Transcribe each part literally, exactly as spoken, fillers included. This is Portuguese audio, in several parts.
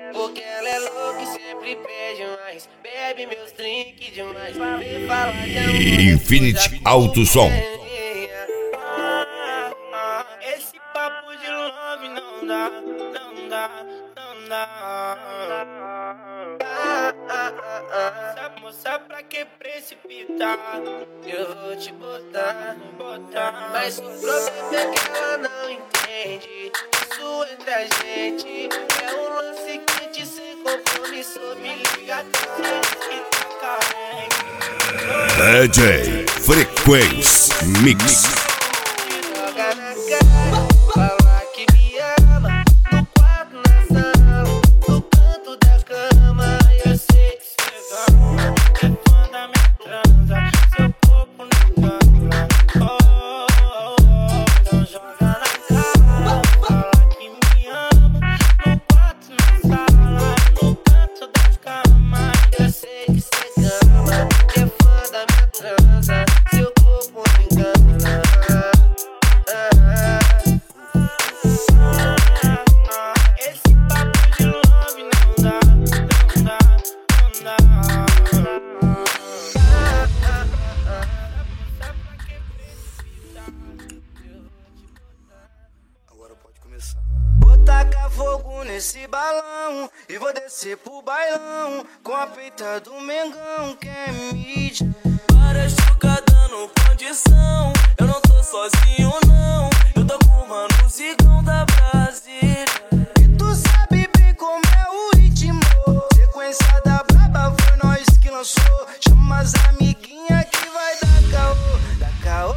Porque ela é louca e sempre pede mais. Bebe meus drinks demais. Vem falar de amor. Infinity Alto Som. Esse papo de love não dá, não dá, não dá. Essa moça pra que precipitar? Eu vou te botar, botar. Mas o problema é que ela não entende. Isso entre a gente é um lance quente sem compromisso. Me liga que tá carente. D J Frequência Mix. Joga na cara, fala que me ama. No quarto, na sala, no canto da cama. Eu sei que cê ama, é fã da minha transa. Seu corpo não cala. Oh, oh, oh, então joga na cara, fala que me ama. No quarto, na sala, no canto da cama. Eu sei que cê ama, é fã da minha transa. Seu corpo não engana. Esse papo de love não dá, não dá, não dá. Agora pode começar. Vou tacar fogo nesse balão e vou descer pro bailão com a peita do Mengão, que é mídia. Várias chucas dando condição. Eu não tô sozinho não. Eu tô com o mano Zigão da Brasília. E tu sabe bem como é o ritmo. Sequência da braba foi nós que lançou. Chama as amiguinhas que vai dar caô, dar caô.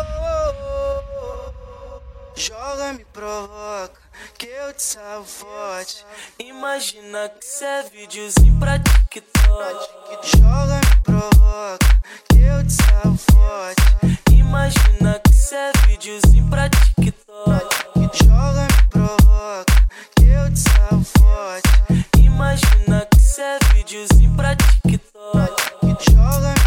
Joga, me provoca, que eu te salvo forte. Imagina que cê é videozinho pra TikTok. Joga, me provoca, que eu te salvo forte. Imagina que cê é videozinho pra TikTok. Joga, me provoca, que eu te salvo forte. Imagina que cê é videozinho pra TikTok. Joga,